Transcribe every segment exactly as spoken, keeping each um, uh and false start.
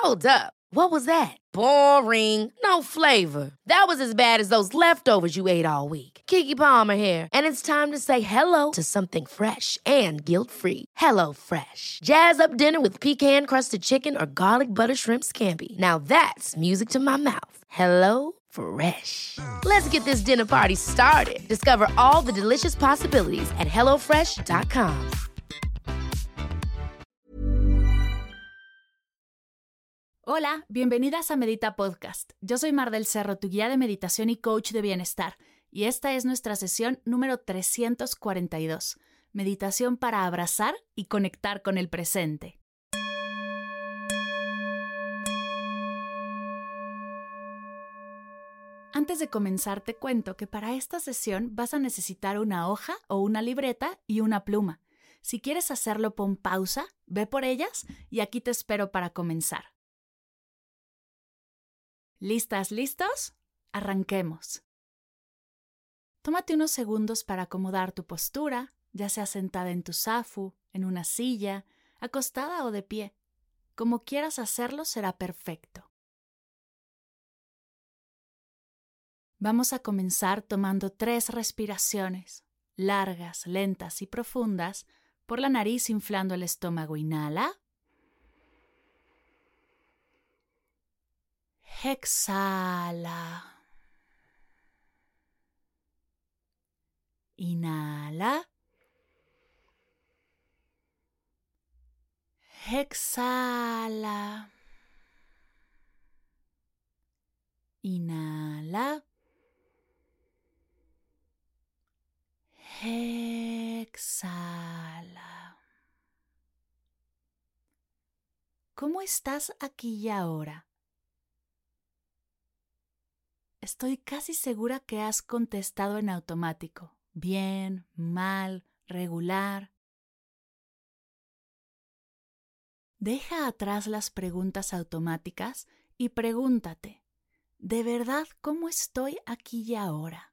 Hold up. What was that? Boring. No flavor. That was as bad as those leftovers you ate all week. Keke Palmer here, and it's time to say hello to something fresh and guilt-free. Hello Fresh. Jazz up dinner with pecan-crusted chicken or garlic butter shrimp scampi. Now that's music to my mouth. Hello Fresh. Let's get this dinner party started. Discover all the delicious possibilities at hello fresh dot com. Hola, bienvenidas a Medita Podcast. Yo soy Mar del Cerro, tu guía de meditación y coach de bienestar, y esta es nuestra sesión número trescientos cuarenta y dos, meditación para abrazar y conectar con el presente. Antes de comenzar te cuento que para esta sesión vas a necesitar una hoja o una libreta y una pluma. Si quieres hacerlo, pon pausa, ve por ellas y aquí te espero para comenzar. ¿Listas, listos? Arranquemos. Tómate unos segundos para acomodar tu postura, ya sea sentada en tu zafu, en una silla, acostada o de pie. Como quieras hacerlo será perfecto. Vamos a comenzar tomando tres respiraciones, largas, lentas y profundas, por la nariz inflando el estómago. Inhala. Exhala. Inhala. Exhala. Inhala. Exhala. ¿Cómo estás aquí y ahora? Estoy casi segura que has contestado en automático. Bien, mal, regular. Deja atrás las preguntas automáticas y pregúntate, ¿de verdad cómo estoy aquí y ahora?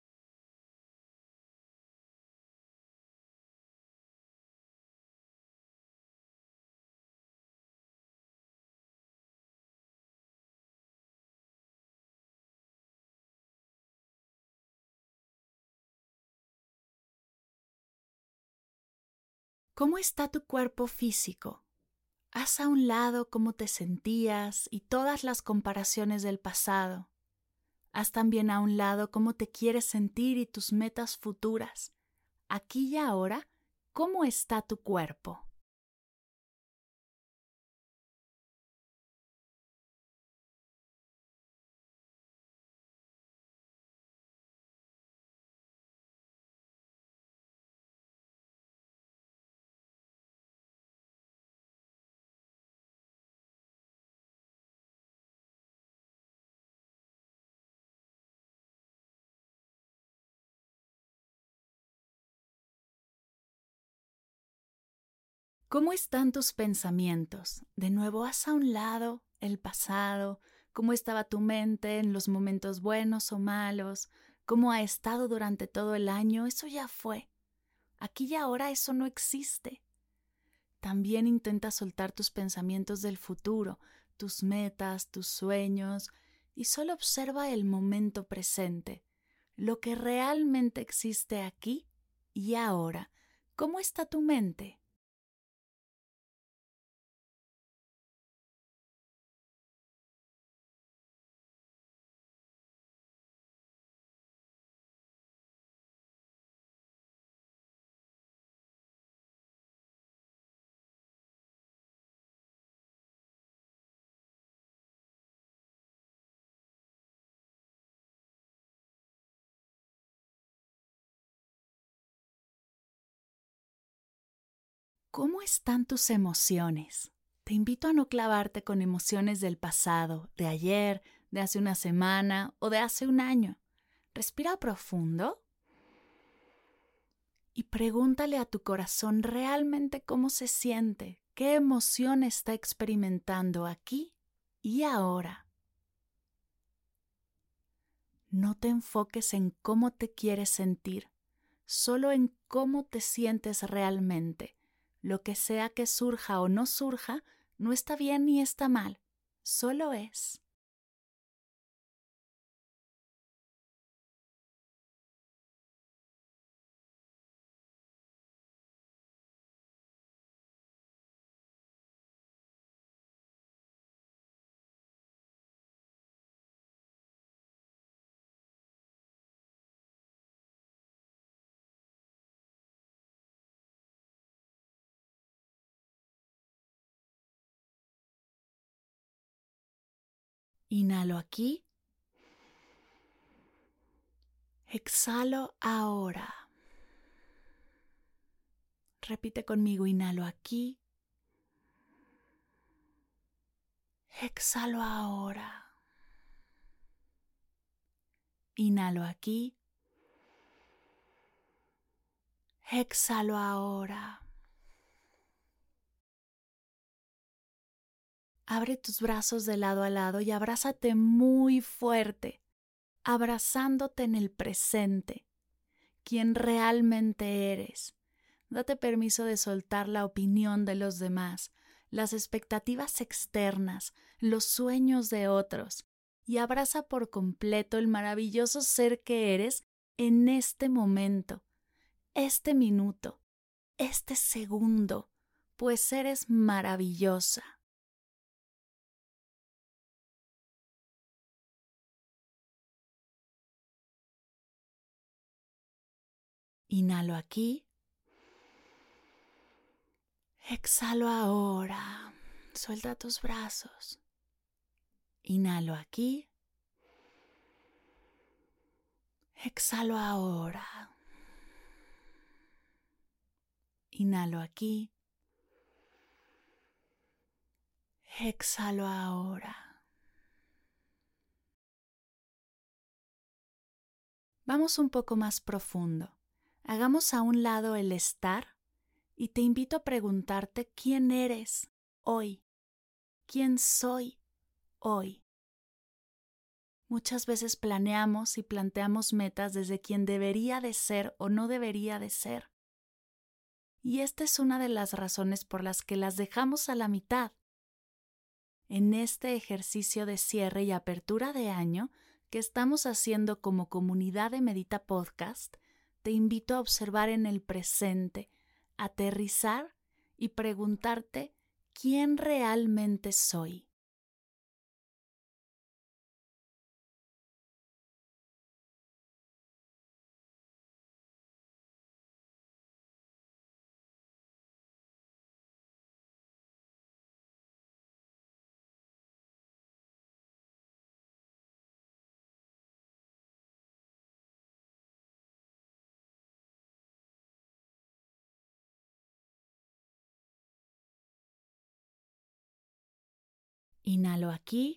¿Cómo está tu cuerpo físico? Haz a un lado cómo te sentías y todas las comparaciones del pasado. Haz también a un lado cómo te quieres sentir y tus metas futuras. Aquí y ahora, ¿cómo está tu cuerpo? ¿Cómo están tus pensamientos? De nuevo, haz a un lado el pasado, cómo estaba tu mente en los momentos buenos o malos, cómo ha estado durante todo el año, eso ya fue. Aquí y ahora eso no existe. También intenta soltar tus pensamientos del futuro, tus metas, tus sueños, y solo observa el momento presente, lo que realmente existe aquí y ahora. ¿Cómo está tu mente? ¿Cómo están tus emociones? Te invito a no clavarte con emociones del pasado, de ayer, de hace una semana o de hace un año. Respira profundo y pregúntale a tu corazón realmente cómo se siente, qué emoción está experimentando aquí y ahora. No te enfoques en cómo te quieres sentir, solo en cómo te sientes realmente. Lo que sea que surja o no surja, no está bien ni está mal. solo es. Inhalo aquí. Exhalo ahora. Repite conmigo, inhalo aquí. Exhalo ahora. Inhalo aquí. Exhalo ahora. Abre tus brazos de lado a lado y abrázate muy fuerte, abrazándote en el presente, quien realmente eres. Date permiso de soltar la opinión de los demás, las expectativas externas, los sueños de otros, y abraza por completo el maravilloso ser que eres en este momento, este minuto, este segundo, pues eres maravillosa. Inhalo aquí. Exhalo ahora. Suelta tus brazos. Inhalo aquí. Exhalo ahora. Inhalo aquí. Exhalo ahora. Vamos un poco más profundo. Hagamos a un lado el estar y te invito a preguntarte quién eres hoy. ¿Quién soy hoy? Muchas veces planeamos y planteamos metas desde quién debería de ser o no debería de ser. Y esta es una de las razones por las que las dejamos a la mitad. En este ejercicio de cierre y apertura de año que estamos haciendo como comunidad de Medita Podcast, te invito a observar en el presente, aterrizar y preguntarte quién realmente soy. Inhalo aquí.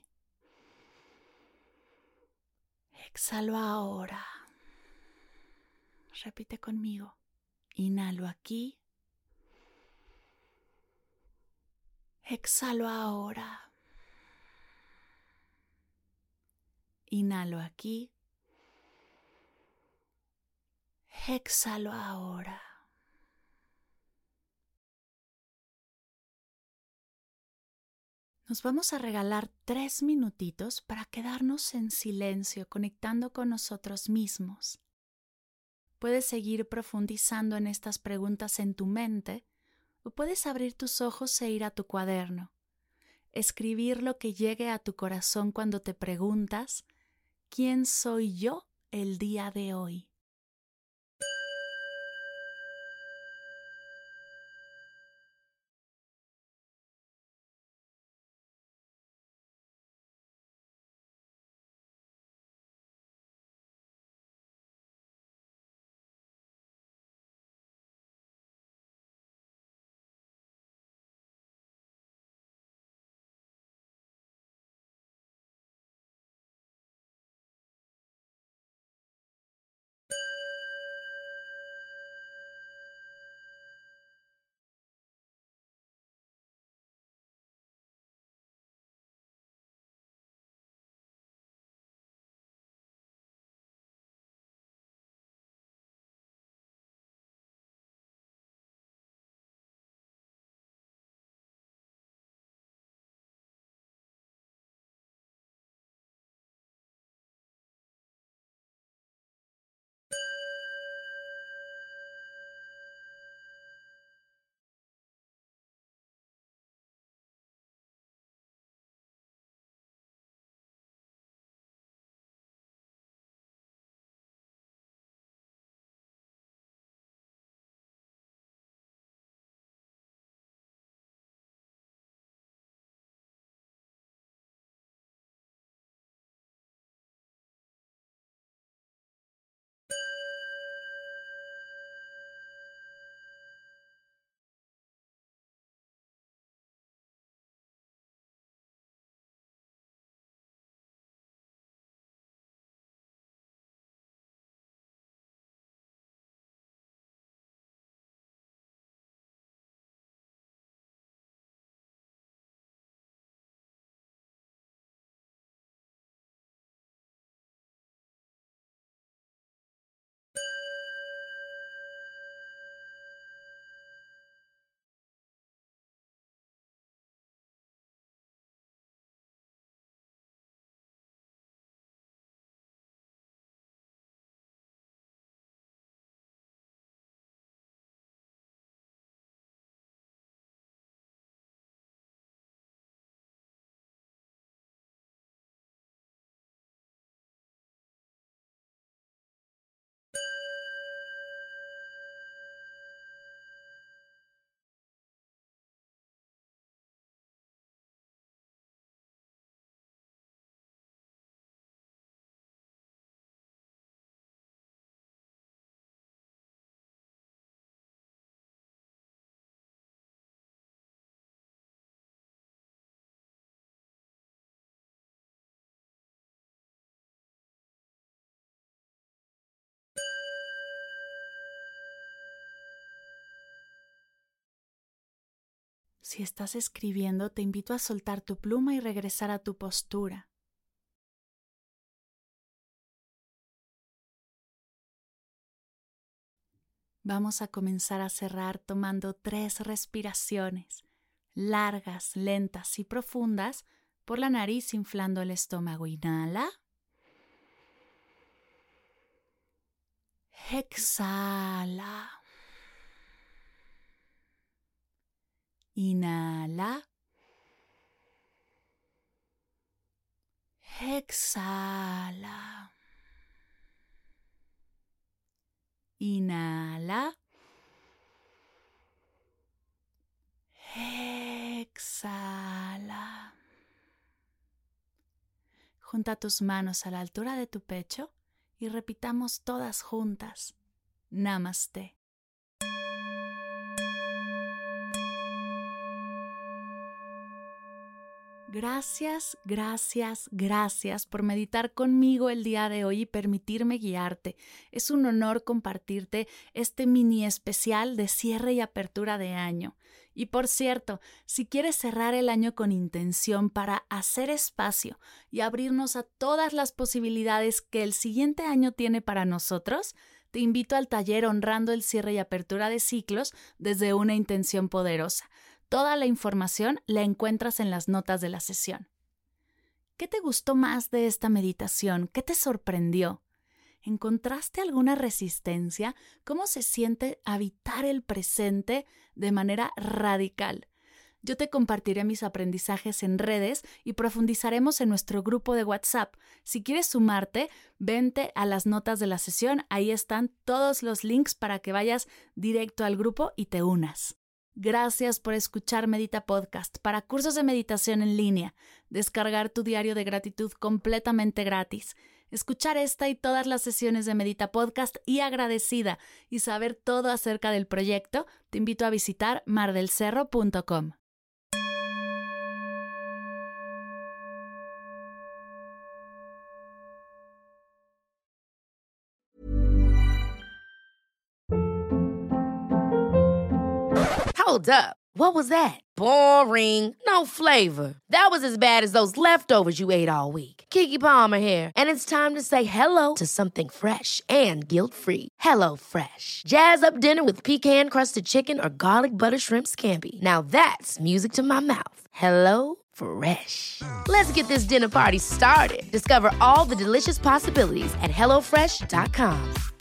Exhalo ahora. Repite conmigo. Inhalo aquí. Exhalo ahora. Inhalo aquí. Exhalo ahora. Nos vamos a regalar tres minutitos para quedarnos en silencio, conectando con nosotros mismos. Puedes seguir profundizando en estas preguntas en tu mente o puedes abrir tus ojos e ir a tu cuaderno. Escribir lo que llegue a tu corazón cuando te preguntas ¿quién soy yo el día de hoy? Si estás escribiendo, te invito a soltar tu pluma y regresar a tu postura. Vamos a comenzar a cerrar tomando tres respiraciones, largas, lentas y profundas, por la nariz inflando el estómago. Inhala. Exhala. Inhala. Exhala. Inhala. Exhala. Junta tus manos a la altura de tu pecho y repitamos todas juntas. Namaste. Gracias, gracias, gracias por meditar conmigo el día de hoy y permitirme guiarte. Es un honor compartirte este mini especial de cierre y apertura de año. Y por cierto, si quieres cerrar el año con intención para hacer espacio y abrirnos a todas las posibilidades que el siguiente año tiene para nosotros, te invito al taller Honrando el cierre y apertura de ciclos desde una intención poderosa. Toda la información la encuentras en las notas de la sesión. ¿Qué te gustó más de esta meditación? ¿Qué te sorprendió? ¿Encontraste alguna resistencia? ¿Cómo se siente habitar el presente de manera radical? Yo te compartiré mis aprendizajes en redes y profundizaremos en nuestro grupo de WhatsApp. Si quieres sumarte, vente a las notas de la sesión. Ahí están todos los links para que vayas directo al grupo y te unas. Gracias por escuchar Medita Podcast. Para cursos de meditación en línea, descargar tu diario de gratitud completamente gratis, escuchar esta y todas las sesiones de Medita Podcast y agradecida y saber todo acerca del proyecto, te invito a visitar mar del cerro punto com. Hold up. What was that? Boring. No flavor. That was as bad as those leftovers you ate all week. Keke Palmer here, and it's time to say hello to something fresh and guilt-free. Hello Fresh. Jazz up dinner with pecan-crusted chicken or garlic butter shrimp scampi. Now that's music to my mouth. Hello Fresh. Let's get this dinner party started. Discover all the delicious possibilities at hello fresh dot com.